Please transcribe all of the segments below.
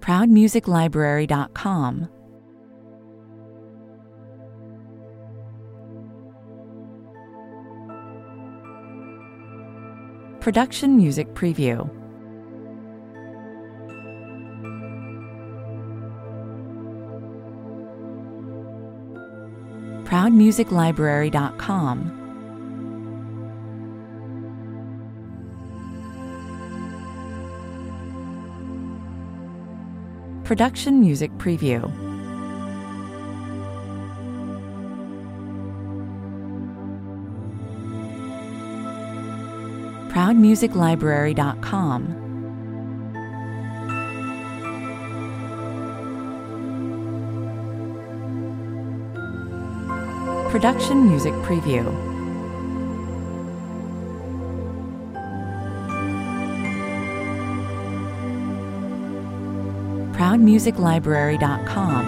ProudMusicLibrary.com. Production Music Preview. ProudMusicLibrary.com. Production Music Preview. ProudMusicLibrary.com. Production Music Preview. ProudMusicLibrary.com.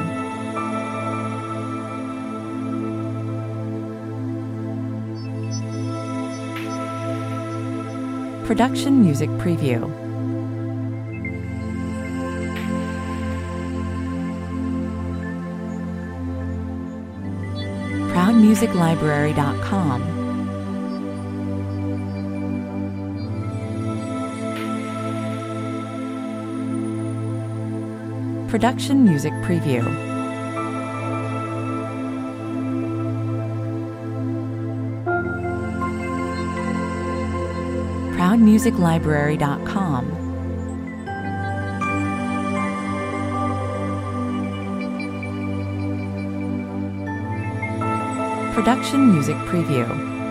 Production Music Preview. ProudMusicLibrary.com. Production Music Preview. ProudMusicLibrary.com. Production Music Preview.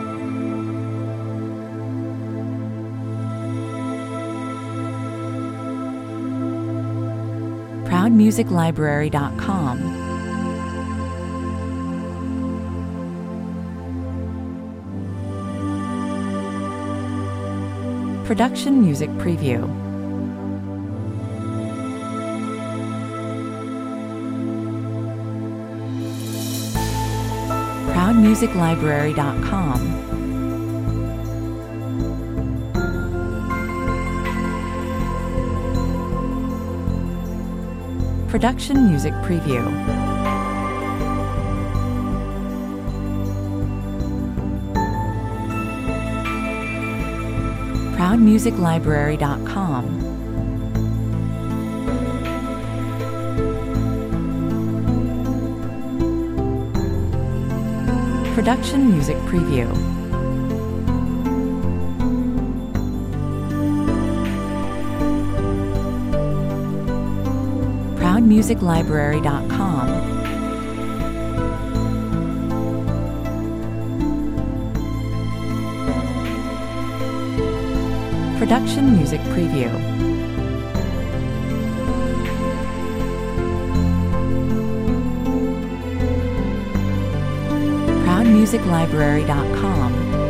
ProudMusicLibrary.com. Production Music Preview. ProudMusicLibrary.com. Production Music Preview. ProudMusicLibrary.com. Production Music Preview. ProudMusicLibrary.com. Production Music Preview. ProudMusicLibrary.com.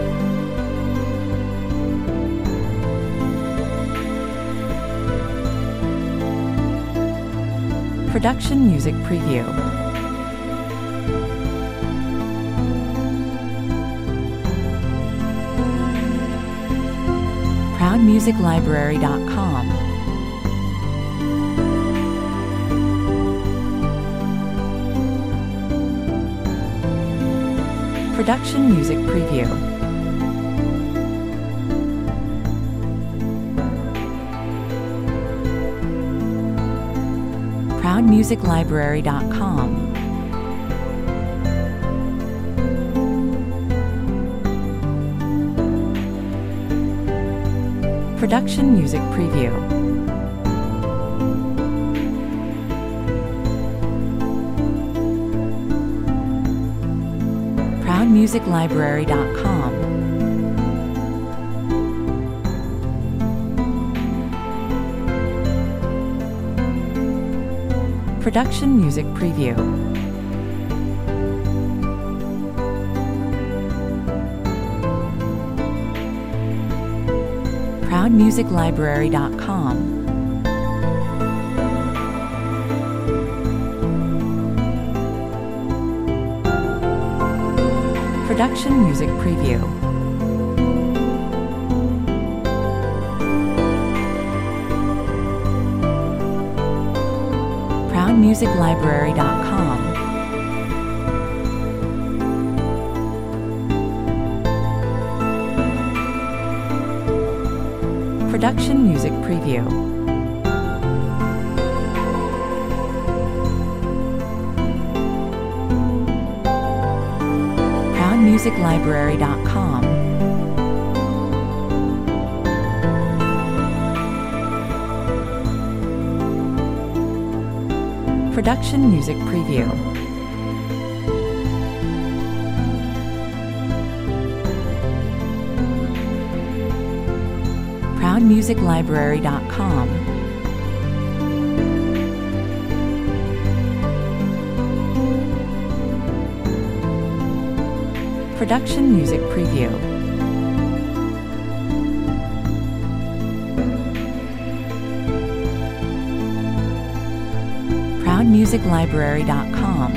Production Music Preview. ProudMusicLibrary.com. Production Music Preview. ProudMusicLibrary.com. Production Music Preview. ProudMusicLibrary.com. Production Music Preview. ProudMusicLibrary.com. Production Music Preview. ProudMusicLibrary.com. Production Music Preview. ProudMusicLibrary.com. Production Music Preview. ProudMusicLibrary.com. Production Music Preview. ProudMusicLibrary.com.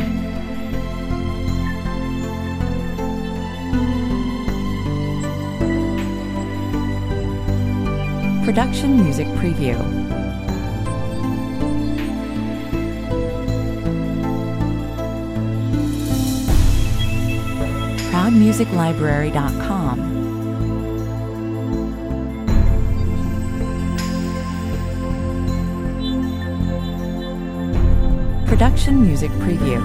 Production Music Preview. ProudMusicLibrary.com. Production Music Preview.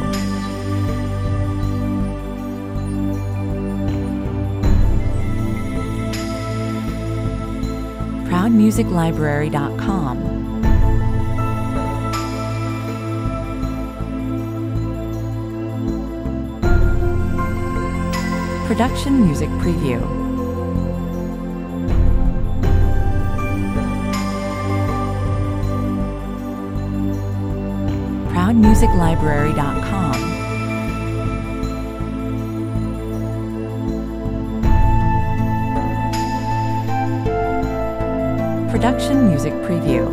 ProudMusicLibrary.com. Production Music Preview. ProudMusicLibrary.com. Production Music Preview.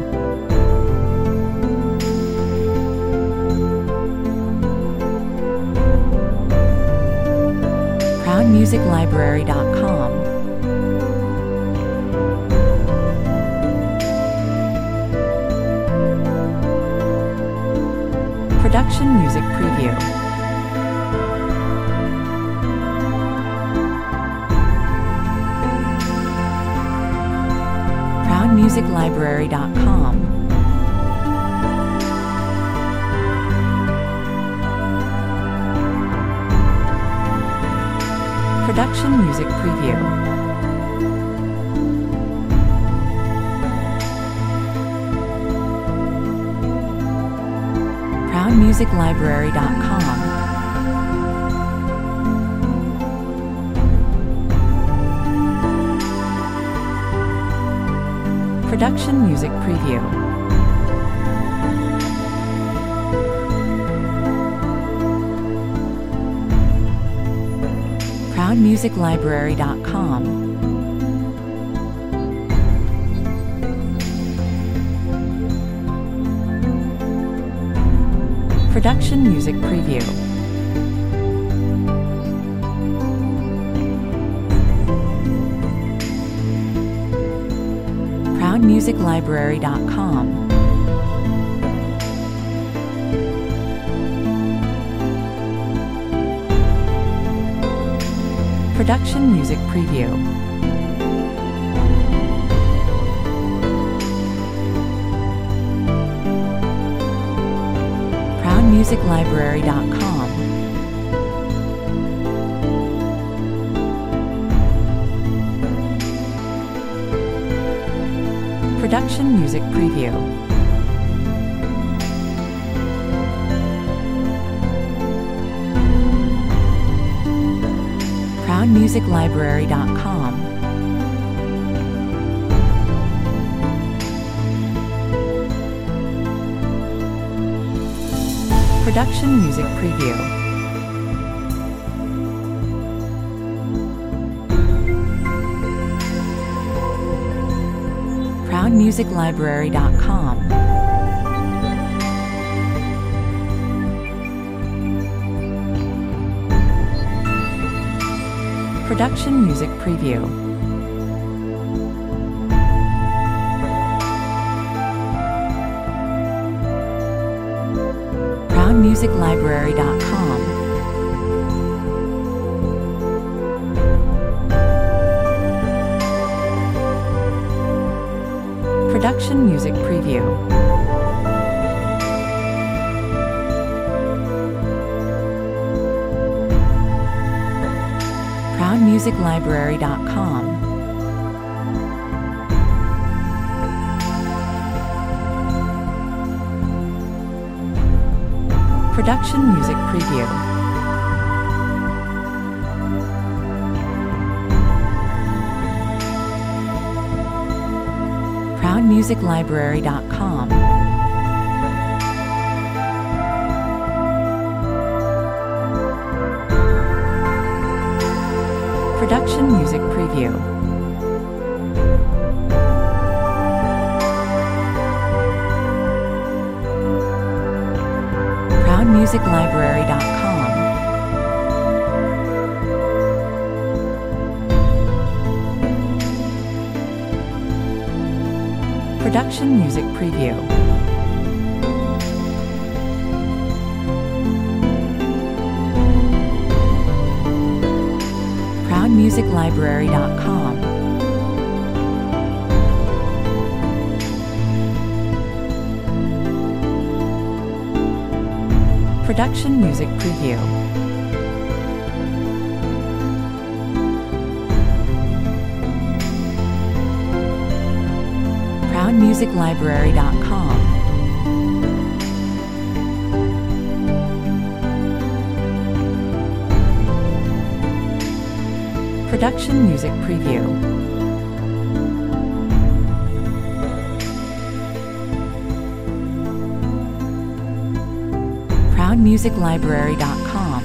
ProudMusicLibrary.com. Production Music Preview. ProudMusicLibrary.com. Production Music Preview. ProudMusicLibrary.com. Production Music Preview. ProudMusicLibrary.com. Production Music Preview. ProudMusicLibrary.com. Production Music Preview. ProudMusicLibrary.com. Production Music Preview. ProudMusicLibrary.com. Production Music Preview. ProudMusicLibrary.com. Production Music Preview. ProudMusicLibrary.com. Production Music Preview. ProudMusicLibrary.com. Production Music Preview. ProudMusicLibrary.com. Production Music Preview. ProudMusicLibrary.com. Production Music Preview. ProudMusicLibrary.com. Production Music Preview. ProudMusicLibrary.com. Production Music Preview. ProudMusicLibrary.com.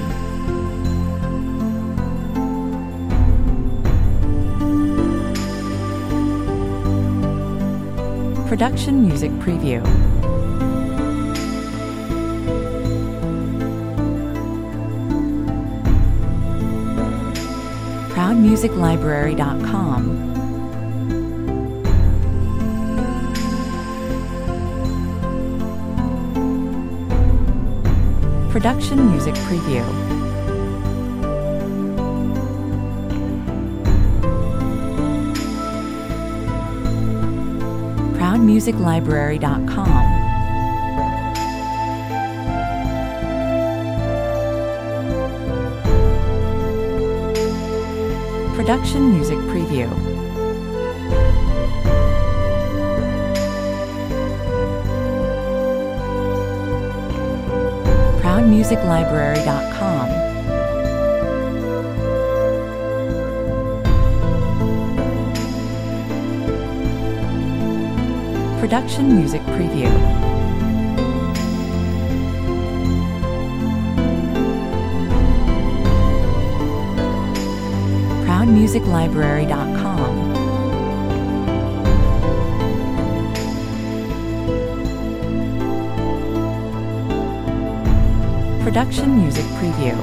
Production Music Preview. ProudMusicLibrary.com. Production Music Preview. ProudMusicLibrary.com. Production Music Preview. ProudMusicLibrary.com. Production Music Preview. ProudMusicLibrary.com. Production Music Preview.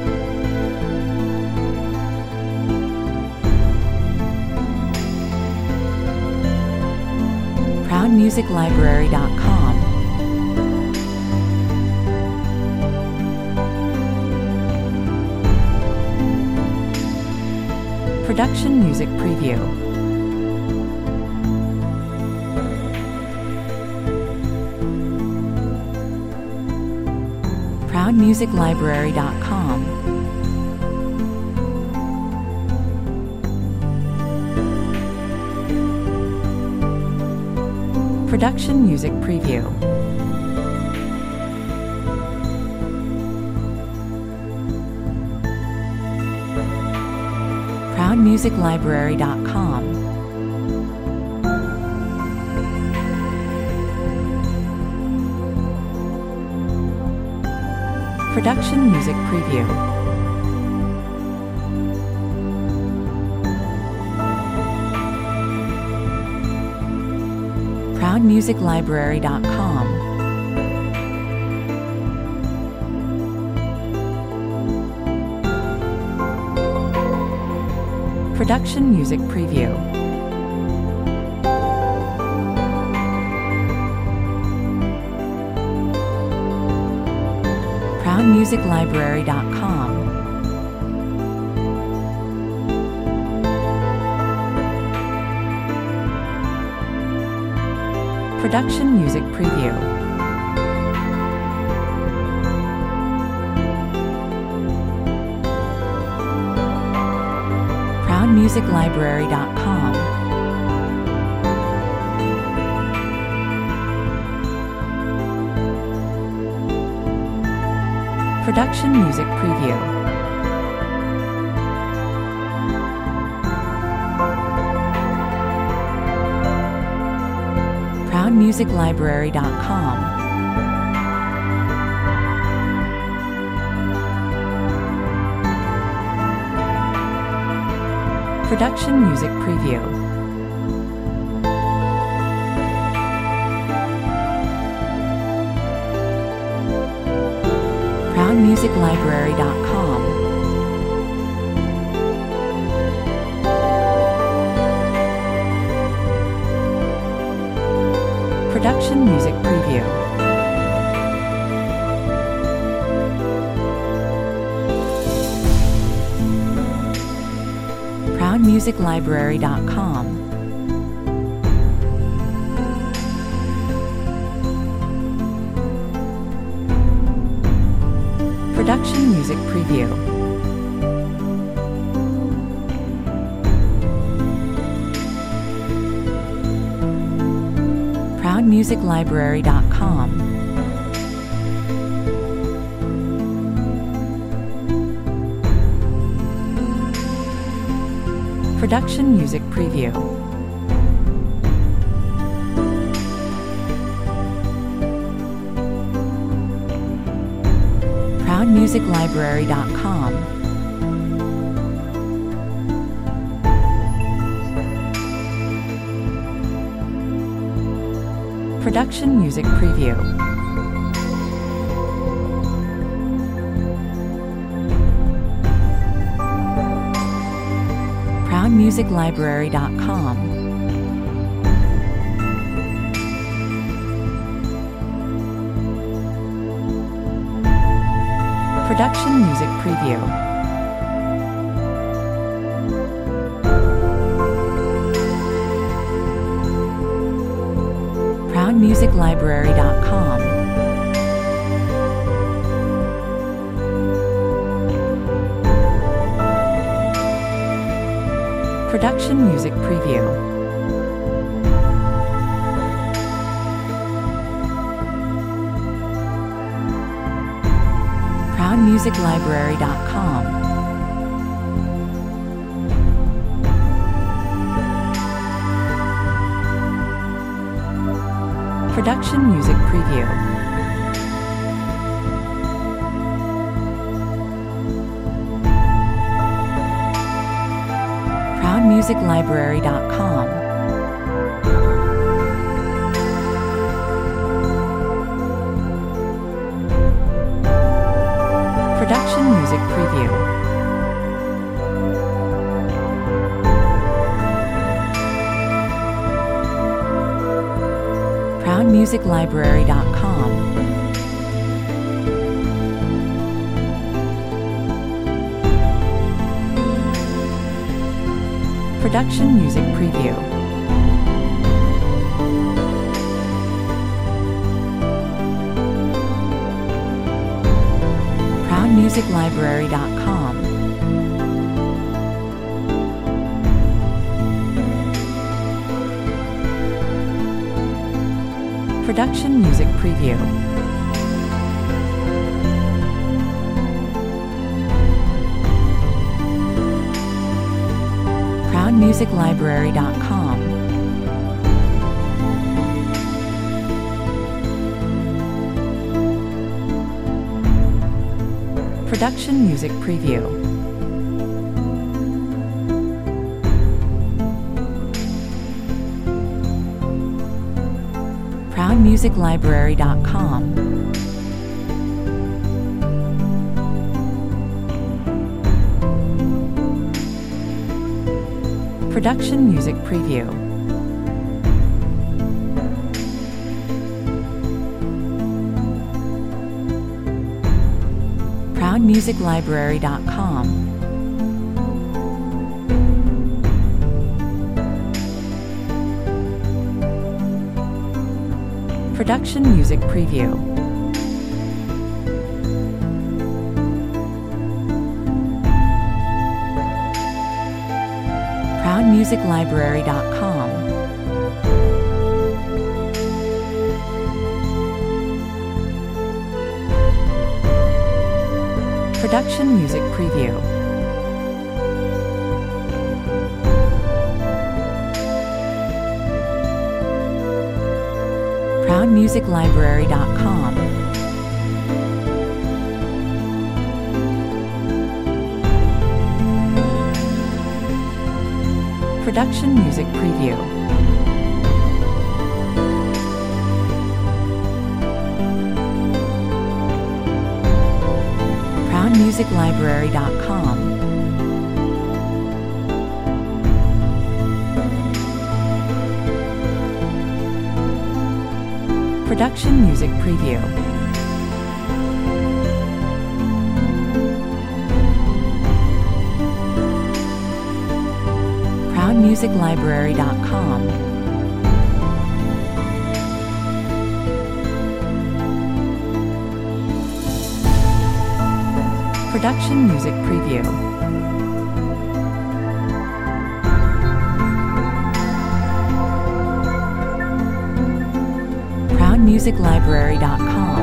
ProudMusicLibrary.com. Production Music Preview. ProudMusicLibrary.com. Production Music Preview. ProudMusicLibrary.com. Production Music Preview. ProudMusicLibrary.com. Production Music Preview. ProudMusicLibrary.com. Production Music Preview. ProudMusicLibrary.com. Production Music Preview. ProudMusicLibrary.com. Production Music Preview. ProudMusicLibrary.com. Production Music Preview. ProudMusicLibrary.com. Production Music Preview. ProudMusicLibrary.com. Production Music Preview. ProudMusicLibrary.com. Production Music Preview. ProudMusicLibrary.com. Production Music Preview. ProudMusicLibrary.com. Production Music Preview. ProudMusicLibrary.com. Production Music Preview. ProudMusicLibrary.com. Production Music Preview. ProudMusicLibrary.com. Production Music Preview. ProudMusicLibrary.com. Production Music Preview. ProudMusicLibrary.com. Production Music Preview. ProudMusicLibrary.com. Production Music Preview. ProudMusicLibrary.com. Production Music Preview. ProudMusicLibrary.com. Production Music Preview. ProudMusicLibrary.com. Production Music Preview. ProudMusicLibrary.com. Production Music Preview. ProudMusicLibrary.com. Production Music Preview. ProudMusicLibrary.com.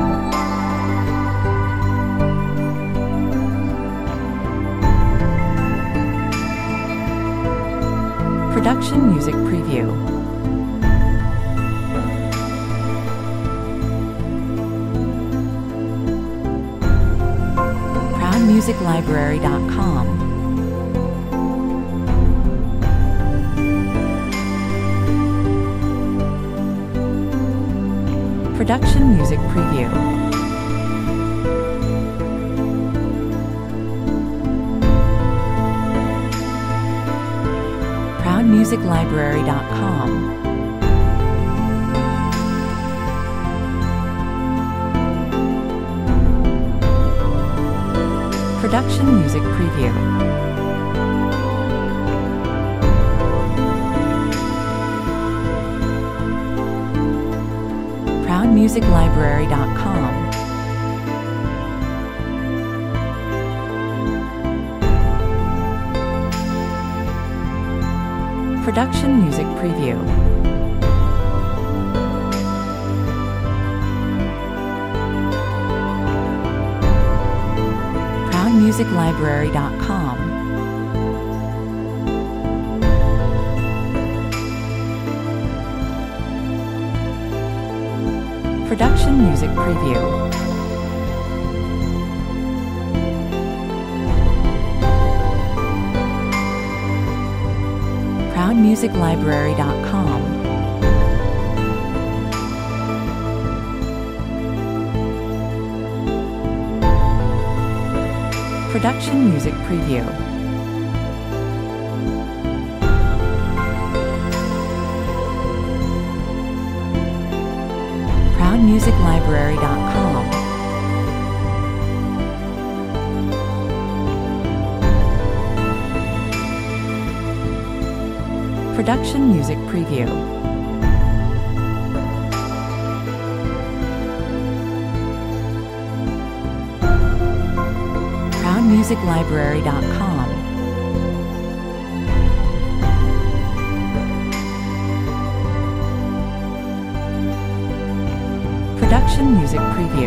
Production Music Preview. ProudMusicLibrary.com. Production Music Preview. ProudMusicLibrary.com. Production Music Preview. ProudMusicLibrary.com. Production Music Preview. ProudMusicLibrary.com. Production Music Preview. ProudMusicLibrary.com. Production Music Preview. ProudMusicLibrary.com. Production Music Preview. ProudMusicLibrary.com. Production Music Preview.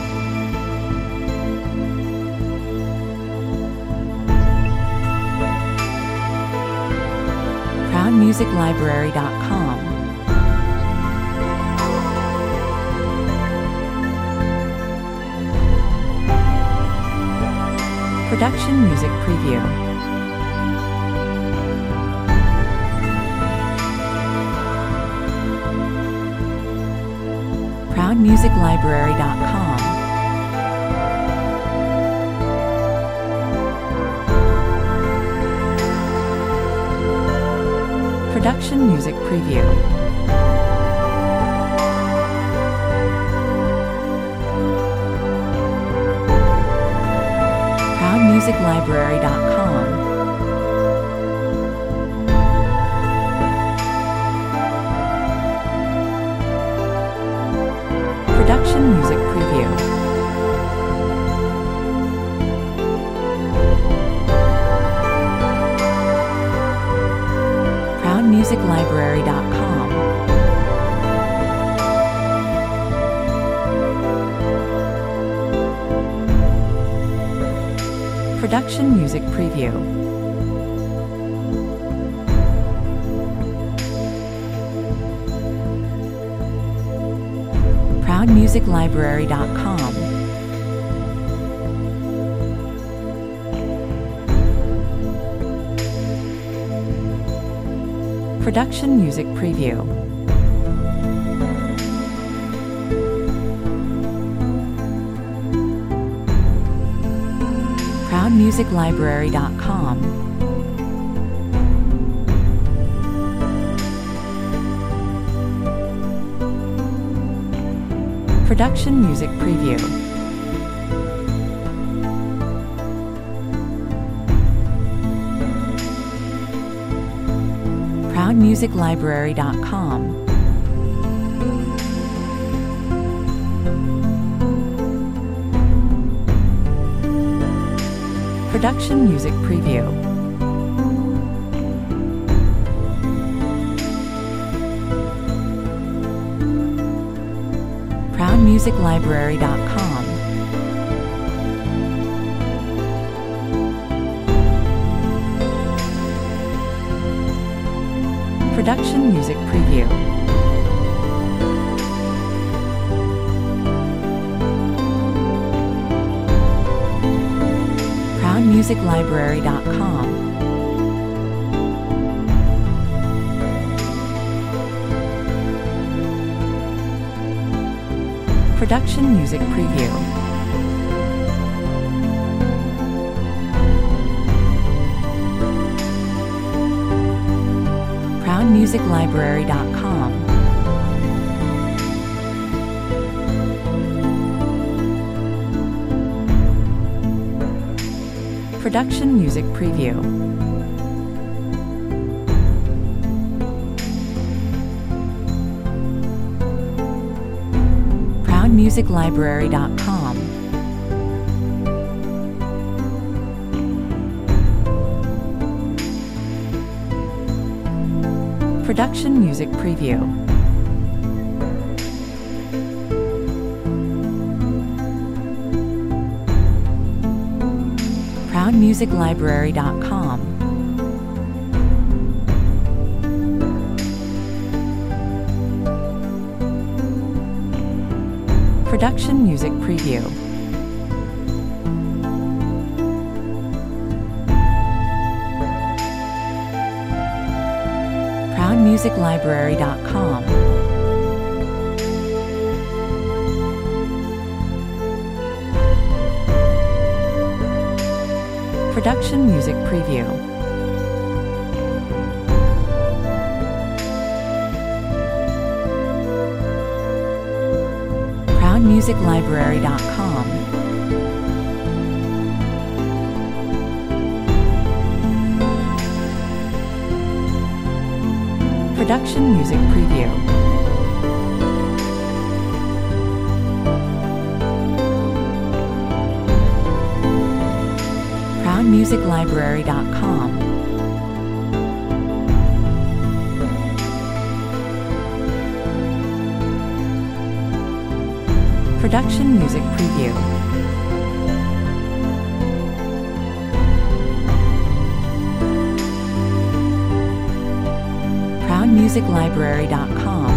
ProudMusicLibrary.com. Production Music Preview. ProudMusicLibrary.com. Production Music Preview. Production Music Preview. ProudMusicLibrary.com. Production Music Preview. ProudMusicLibrary.com. Production Music Preview. ProudMusicLibrary.com. Production Music Preview. ProudMusicLibrary.com. Production Music Preview. ProudMusicLibrary.com. Production Music Preview. ProudMusicLibrary.com. Production Music Preview. ProudMusicLibrary.com. Production Music Preview. ProudMusicLibrary.com. Production Music Preview. ProudMusicLibrary.com. Production Music Preview. ProudMusicLibrary.com. Production Music Preview. ProudMusicLibrary.com. Production Music Preview. ProudMusicLibrary.com.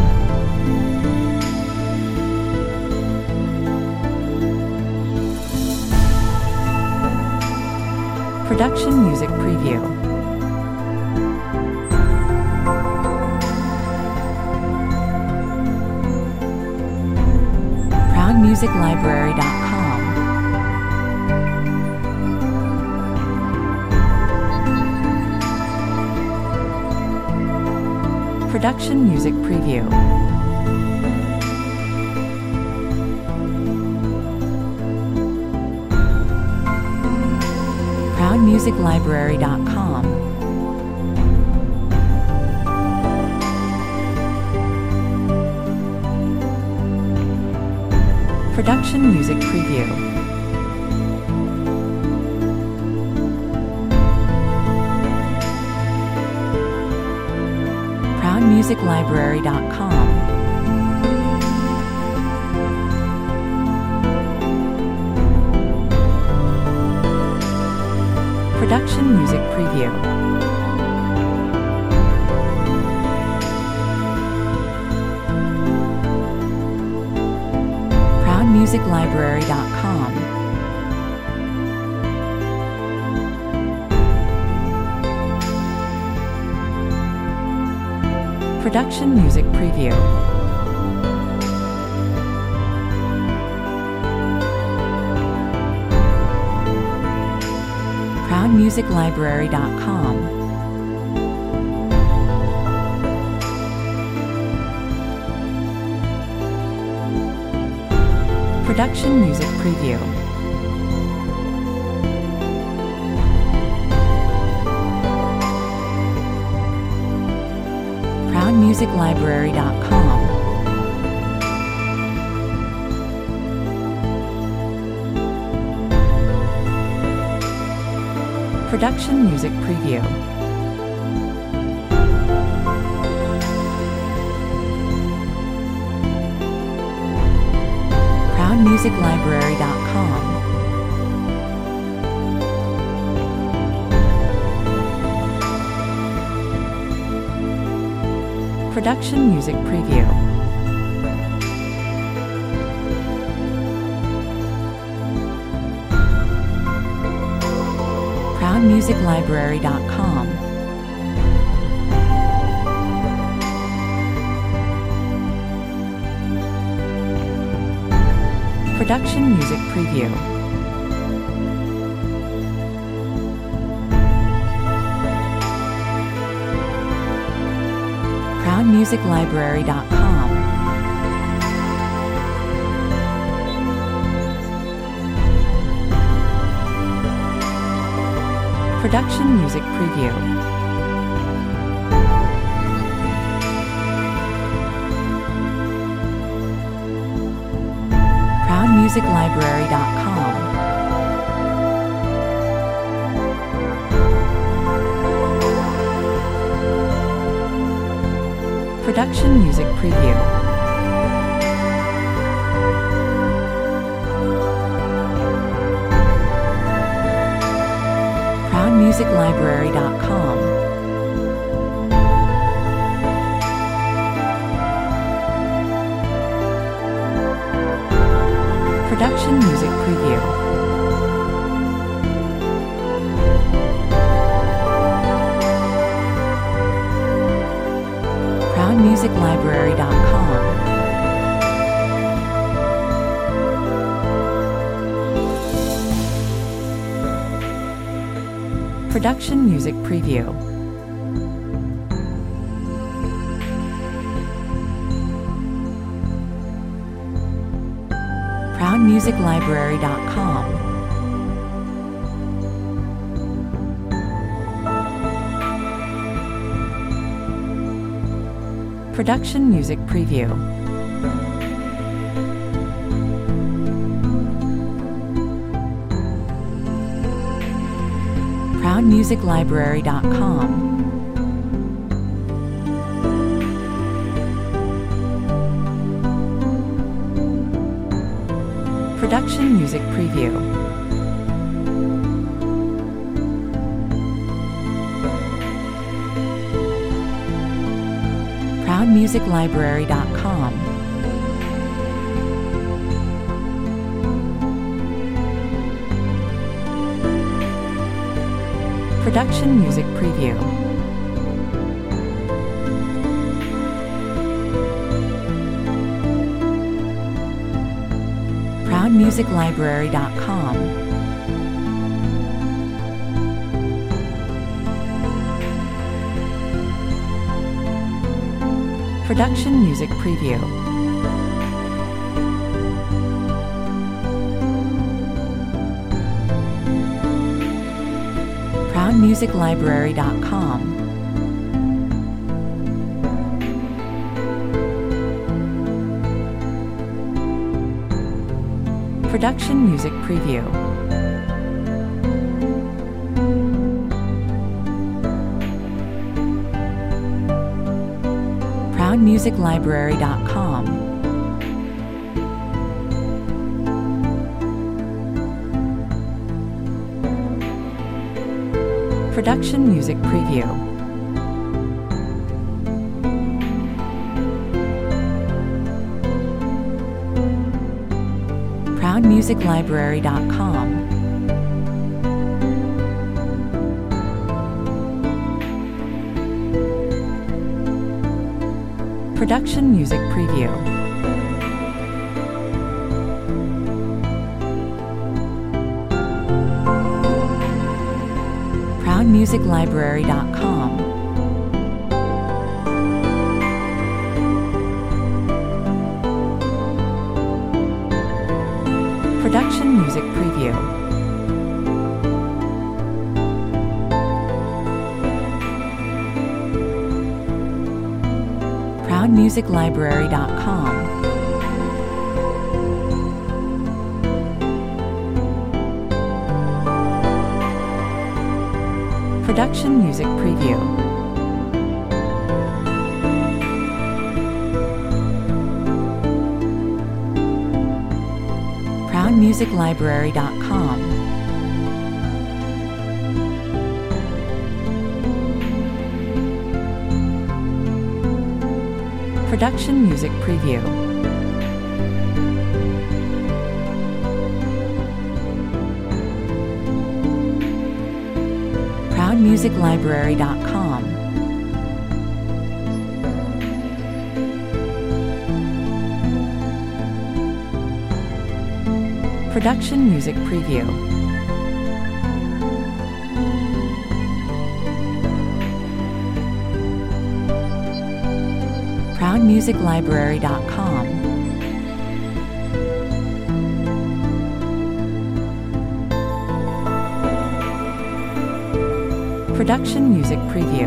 Production Music Preview. ProudMusicLibrary.com. Production Music Preview. ProudMusicLibrary.com. Production Music Preview. ProudMusicLibrary.com. Production music preview. ProudMusicLibrary.com. Production music preview. ProudMusicLibrary.com. Production music preview. ProudMusicLibrary.com. Production music preview. ProudMusicLibrary.com. Production music preview. ProudMusicLibrary.com. Production music preview. ProudMusicLibrary.com. Production music preview. ProudMusicLibrary.com. Production music preview. ProudMusicLibrary.com. Production music preview. ProudMusicLibrary.com. Production music preview. ProudMusicLibrary.com. Production music preview. ProudMusicLibrary.com. Production music preview. ProudMusicLibrary.com. Production music preview. ProudMusicLibrary.com. Production music preview. ProudMusicLibrary.com. Production music preview. ProudMusicLibrary.com. Production Music Preview. ProudMusicLibrary.com. Production Music Preview. ProudMusicLibrary.com. Production Music Preview. ProudMusicLibrary.com. Production Music Preview. ProudMusicLibrary.com. Production Music Preview. ProudMusicLibrary.com. Production Music Preview. ProudMusicLibrary.com. Production Music Preview.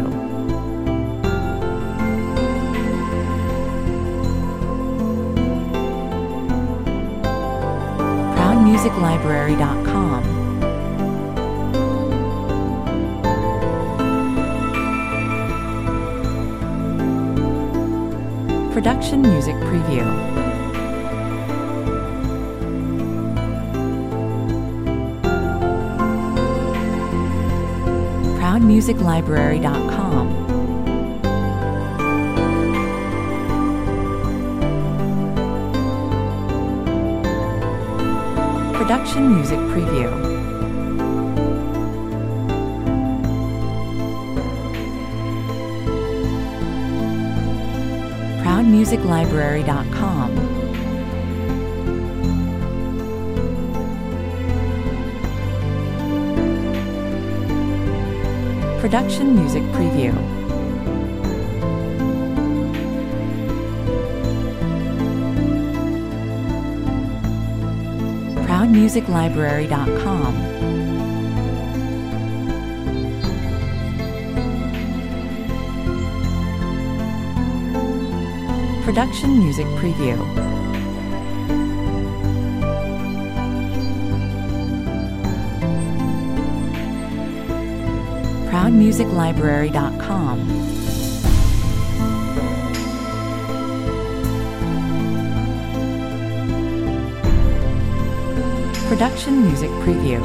ProudMusicLibrary.com. Production Music Preview. ProudMusicLibrary.com. Production Music Preview. ProudMusicLibrary.com. Production Music Preview. ProudMusicLibrary.com. Production Music Preview. ProudMusicLibrary.com. Production Music Preview.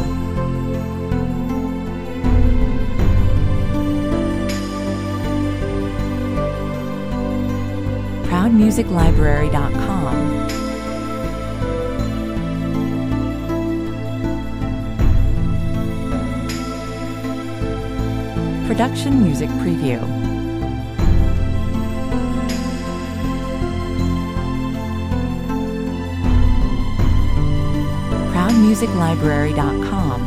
ProudMusicLibrary.com. Production Music Preview. ProudMusicLibrary.com.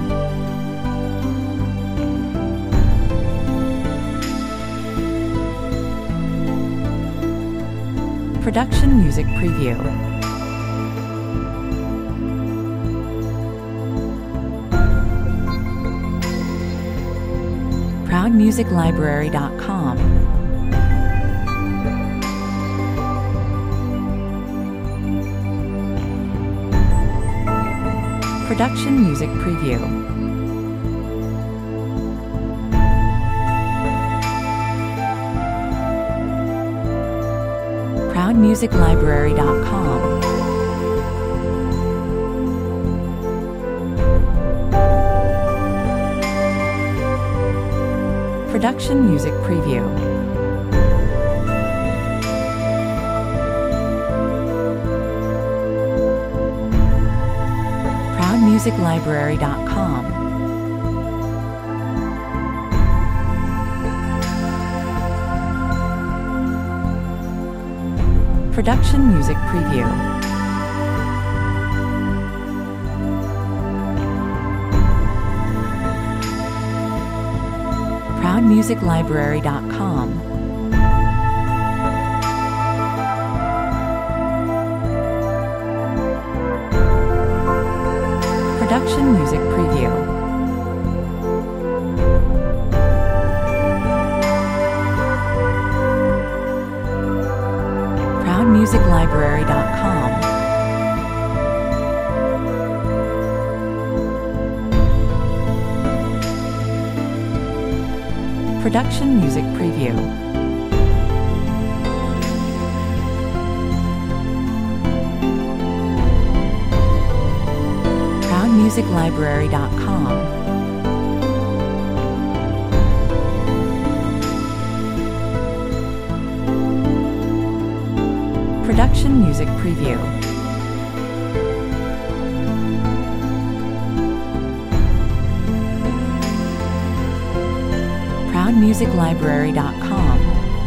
Production Music Preview. ProudMusicLibrary.com. Production Music Preview. ProudMusicLibrary.com. Production Music Preview. ProudMusicLibrary.com. Production Music Preview. ProudMusicLibrary.com. Production Music Preview. ProudMusicLibrary.com. Production Music Preview. ProudMusicLibrary.com. Production Music Preview. ProudMusicLibrary.com.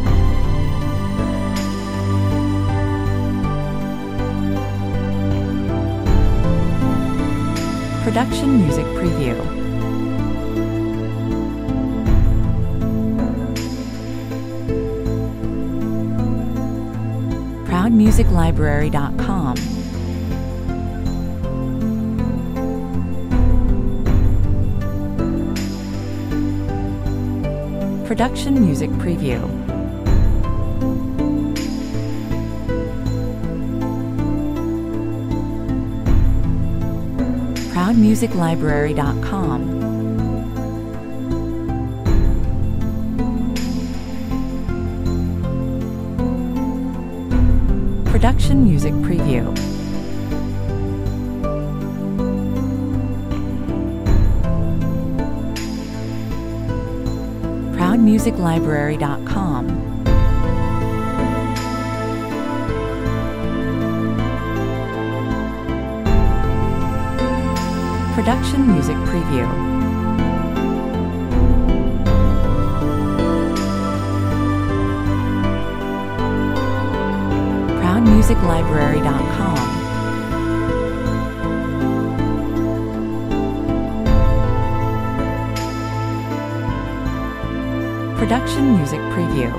Production Music Preview. ProudMusicLibrary.com. Production Music Preview. ProudMusicLibrary.com. Production Music Preview. ProudMusicLibrary.com. Production Music Preview. ProudMusicLibrary.com. Production Music Preview.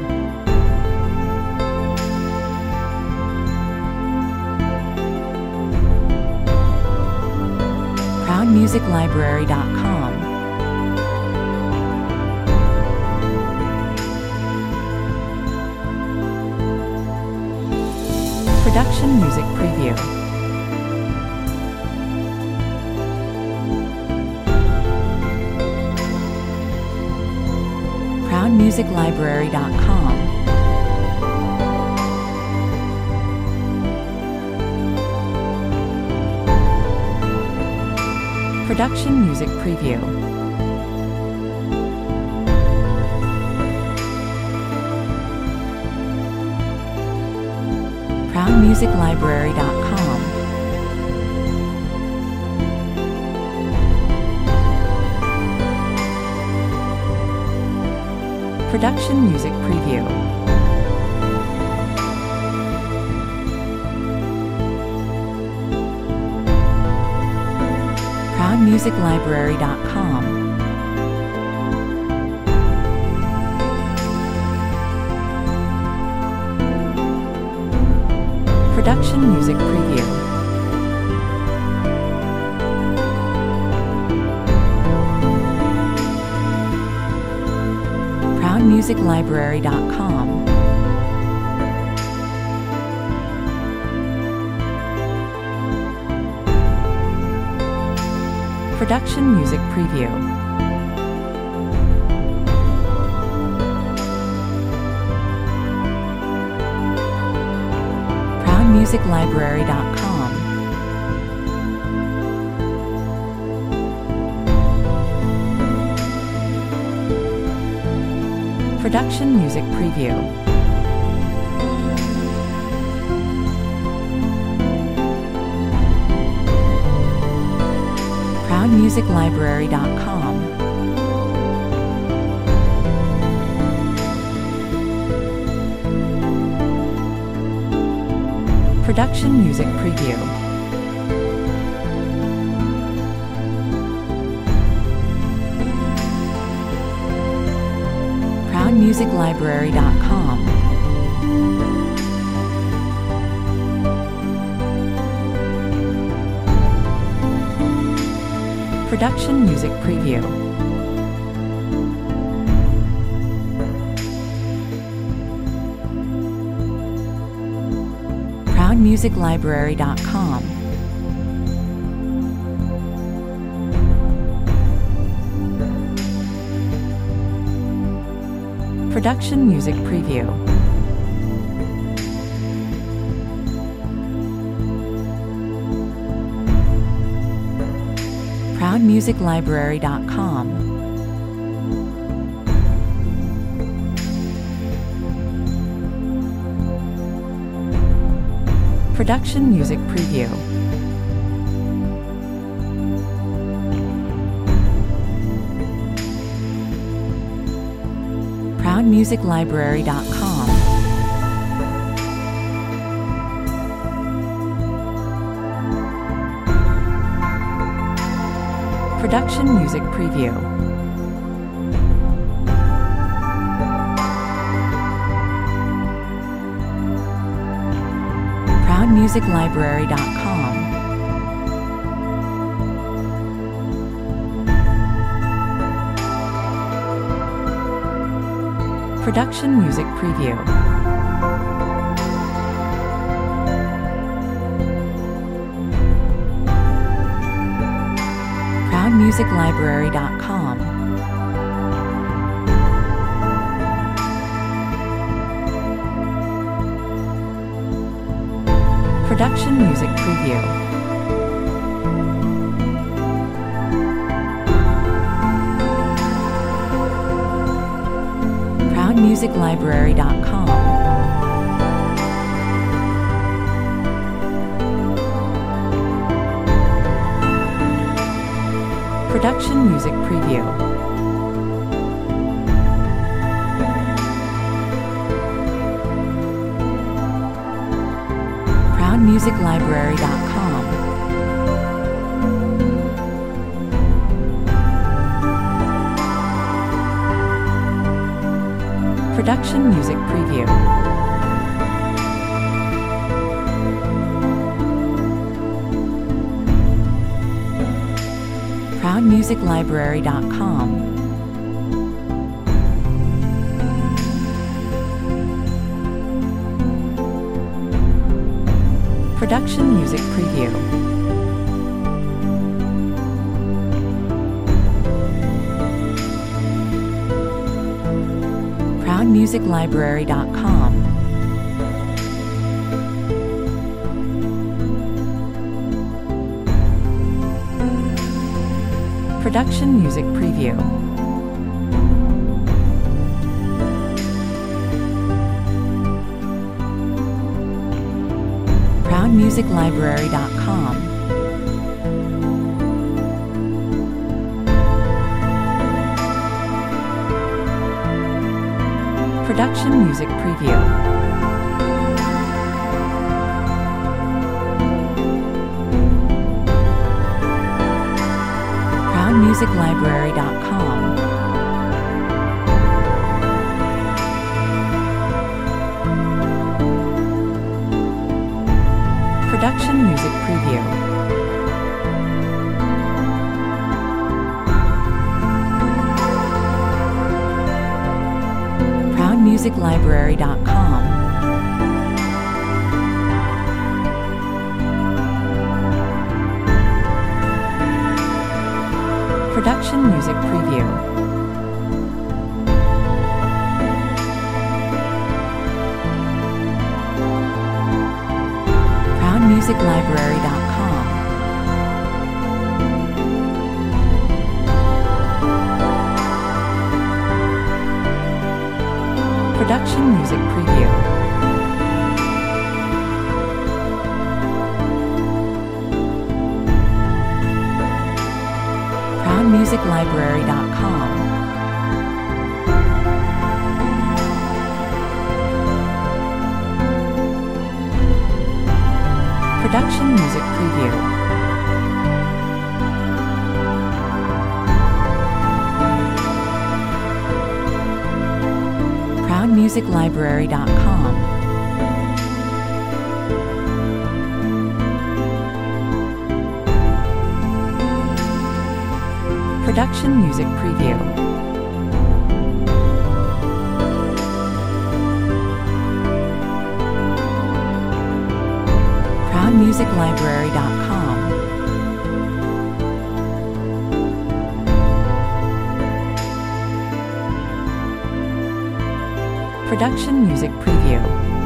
ProudMusicLibrary.com. Production Music Preview. ProudMusicLibrary.com. Production Music Preview. ProudMusicLibrary.com. Production Music Preview. ProudMusicLibrary.com. Production Music Preview. ProudMusicLibrary.com. Production Music Preview. ProudMusicLibrary.com. Production Music Preview. ProudMusicLibrary.com. Production Music Preview. ProudMusicLibrary.com. Production Music Preview. ProudMusicLibrary.com. Production Music Preview. ProudMusicLibrary.com. Production Music Preview. ProudMusicLibrary.com. Production Music Preview. ProudMusicLibrary.com. Production Music Preview. ProudMusicLibrary.com. Production Music Preview. ProudMusicLibrary.com. Production Music Preview. ProudMusicLibrary.com. Production Music Preview. ProudMusicLibrary.com. Production Music Preview. ProudMusicLibrary.com. Production Music Preview. ProudMusicLibrary.com. Production Music Preview. ProudMusicLibrary.com. Production Music Preview. ProudMusicLibrary.com. Production Music Preview. ProudMusicLibrary.com. Production Music Preview. ProudMusicLibrary.com. Production Music Preview. ProudMusicLibrary.com. Production Music Preview. ProudMusicLibrary.com. Production Music Preview.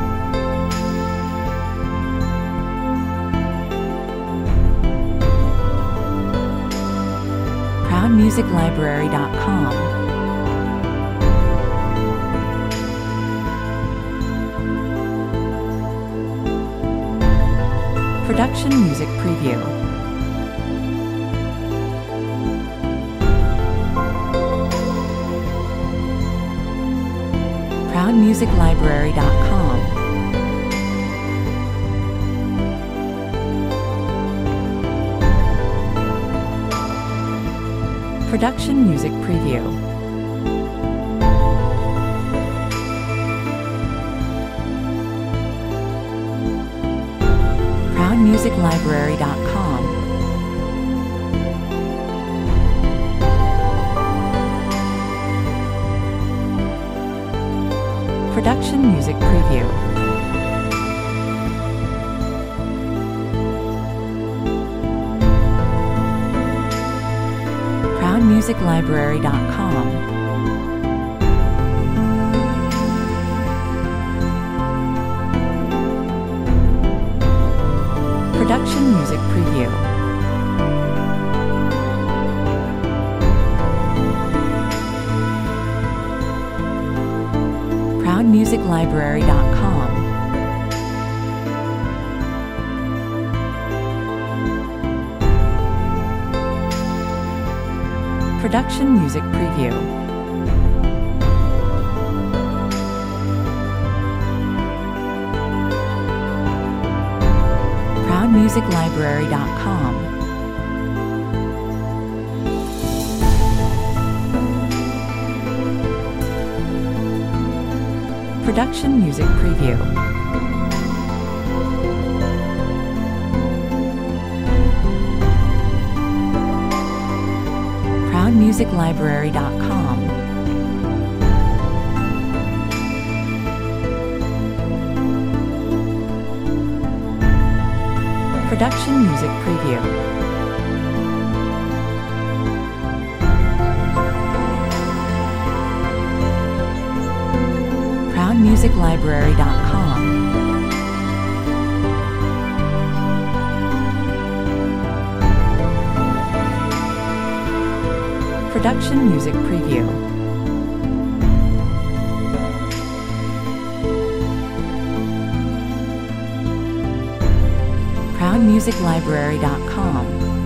ProudMusicLibrary.com. Production Music Preview. ProudMusicLibrary.com. Production Music Preview. ProudMusicLibrary.com. Production Music Preview. ProudMusicLibrary.com. Production Music Preview. ProudMusicLibrary.com. Production Music Preview. ProudMusicLibrary.com. Production Music Preview. ProudMusicLibrary.com. Production Music Preview. ProudMusicLibrary.com. Production Music Preview. ProudMusicLibrary.com.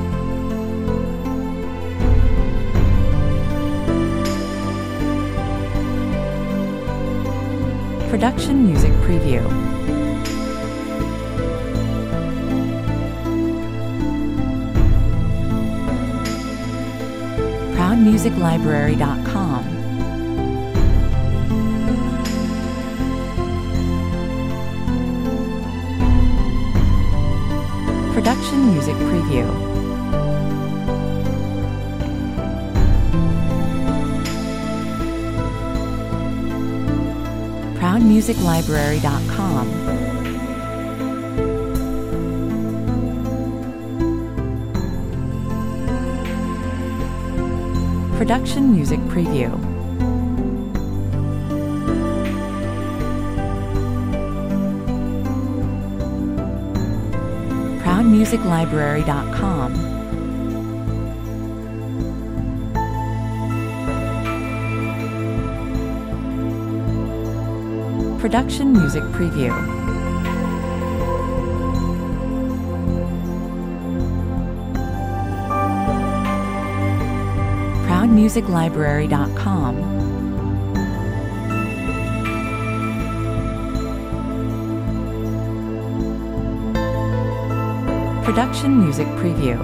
Production Music Preview. ProudMusicLibrary.com. Production Music Preview. ProudMusicLibrary.com. Production Music Preview. ProudMusicLibrary.com. Production Music Preview. ProudMusicLibrary.com. Production Music Preview.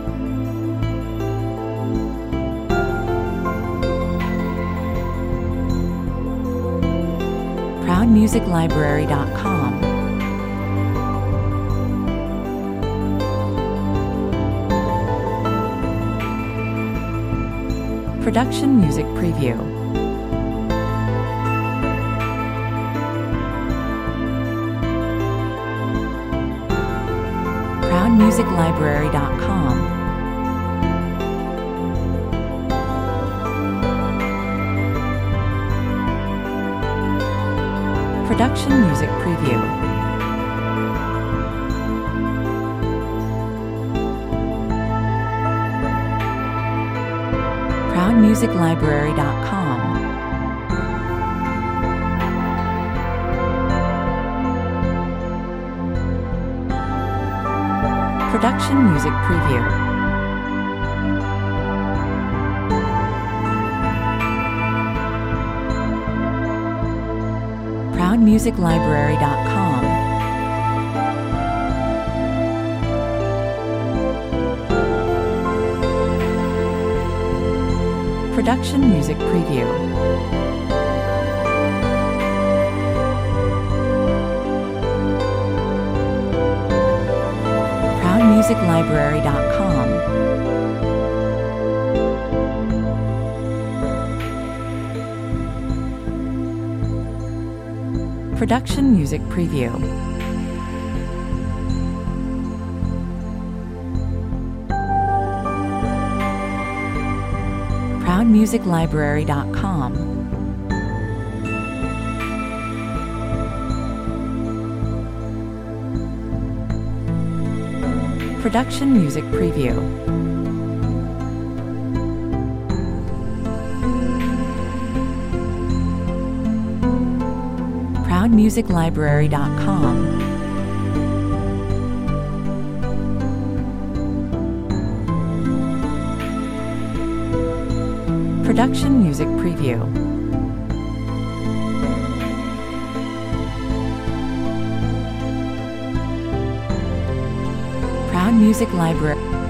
ProudMusicLibrary.com. Production Music Preview. ProudMusicLibrary.com. Production Music Preview. ProudMusicLibrary.com. Production Music Preview. ProudMusicLibrary.com. Production Music Preview. ProudMusicLibrary.com. Production Music Preview. ProudMusicLibrary.com. Production Music Preview. ProudMusicLibrary.com. Production Music Preview. Proud Music Library.